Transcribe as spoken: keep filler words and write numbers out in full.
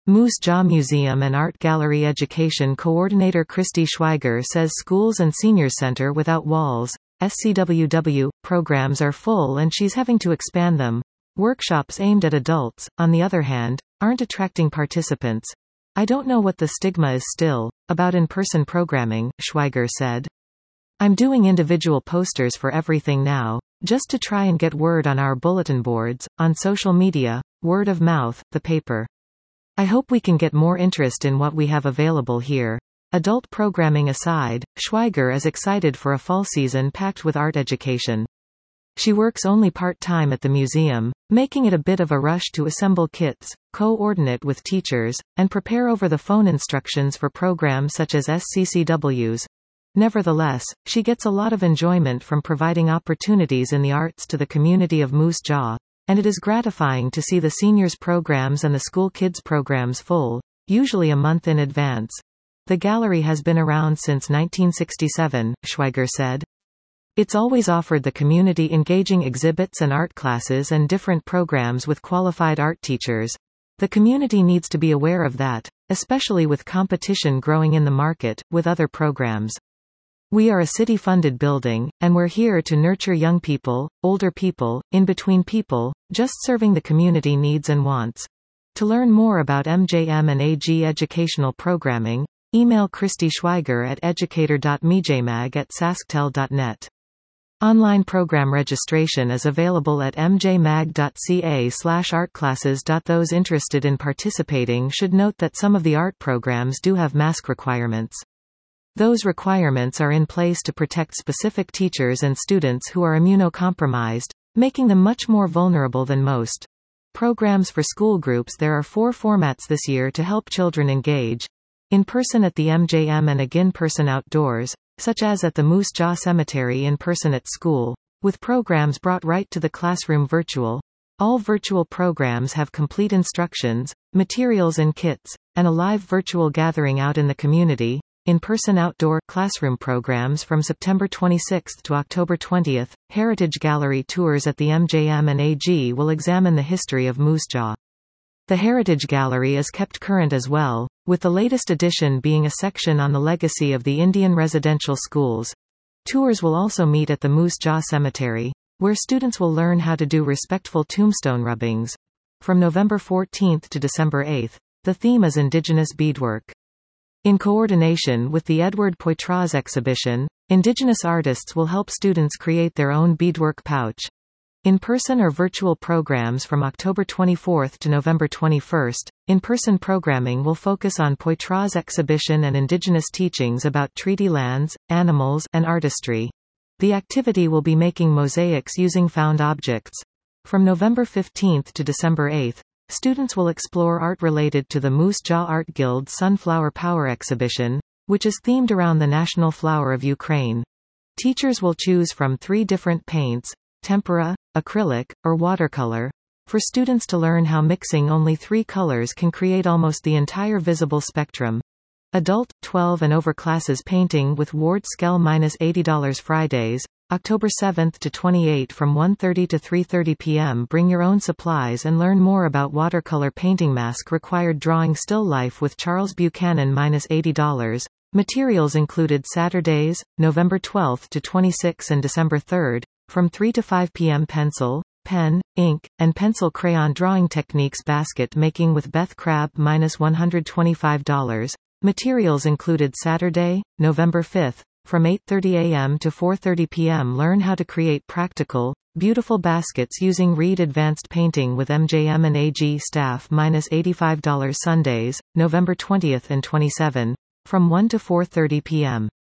Moose Jaw Museum and Art Gallery Education Coordinator Christy Schweiger says schools and seniors center without walls, S C W W, programs are full and she's having to expand them. Workshops aimed at adults, on the other hand, aren't attracting participants. I don't know what the stigma is still, about in-person programming, Schweiger said. I'm doing individual posters for everything now, just to try and get word on our bulletin boards, on social media, word of mouth, the paper. I hope we can get more interest in what we have available here. Adult programming aside, Schweiger is excited for a fall season packed with art education. She works only part-time at the museum, making it a bit of a rush to assemble kits, coordinate with teachers, and prepare over the phone instructions for programs such as S C C Ws. Nevertheless, she gets a lot of enjoyment from providing opportunities in the arts to the community of Moose Jaw, and it is gratifying to see the seniors programs and the school kids programs full, usually a month in advance. The gallery has been around since nineteen sixty-seven, Schweiger said. It's always offered the community engaging exhibits and art classes and different programs with qualified art teachers. The community needs to be aware of that, especially with competition growing in the market, with other programs. We are a city-funded building, and we're here to nurture young people, older people, in-between people, just serving the community needs and wants. To learn more about M J M and A G educational programming, email Christy Schweiger at educator dot mejmag at sasktel dot net. Online program registration is available at m j mag dot c a slash art classes. Those interested in participating should note that some of the art programs do have mask requirements. Those requirements are in place to protect specific teachers and students who are immunocompromised, making them much more vulnerable than most. Programs for school groups. There are four formats this year to help children engage. In person at the M J M and again person outdoors, such as at the Moose Jaw Cemetery in person at school, with programs brought right to the classroom virtual. All virtual programs have complete instructions, materials and kits, and a live virtual gathering out in the community. In-person outdoor classroom programs from September twenty-sixth to October twentieth, Heritage Gallery tours at the M J M and A G will examine the history of Moose Jaw. The Heritage Gallery is kept current as well, with the latest addition being a section on the legacy of the Indian residential schools. Tours will also meet at the Moose Jaw Cemetery, where students will learn how to do respectful tombstone rubbings. From November fourteenth to December eighth, the theme is Indigenous beadwork. In coordination with the Edward Poitras exhibition, Indigenous artists will help students create their own beadwork pouch. In-person or virtual programs from October twenty-fourth to November twenty-first. In-person programming will focus on Poitras exhibition and Indigenous teachings about treaty lands, animals, and artistry. The activity will be making mosaics using found objects. From November fifteenth to December eighth, students will explore art related to the Moose Jaw Art Guild's Sunflower Power exhibition, which is themed around the national flower of Ukraine. Teachers will choose from three different paints, tempera, acrylic, or watercolor, for students to learn how mixing only three colors can create almost the entire visible spectrum. Adult, twelve and over classes painting with Ward Skell minus eighty dollars Fridays, October seventh to twenty-eighth from one thirty to three thirty p m Bring your own supplies and learn more about watercolor painting. Mask required drawing still life with Charles Buchanan minus eighty dollars. Materials included Saturdays, November twelfth to twenty-sixth and December third, from three to five p m pencil, pen, ink, and pencil crayon drawing techniques. Basket making with Beth Crabb minus one hundred twenty-five dollars. Materials included Saturday, November fifth, from eight thirty a m to four thirty p m Learn how to create practical, beautiful baskets using Reed Advanced Painting with M J M and A G staff minus eighty-five dollars. Sundays, November twentieth and twenty-seventh, from one to four thirty p m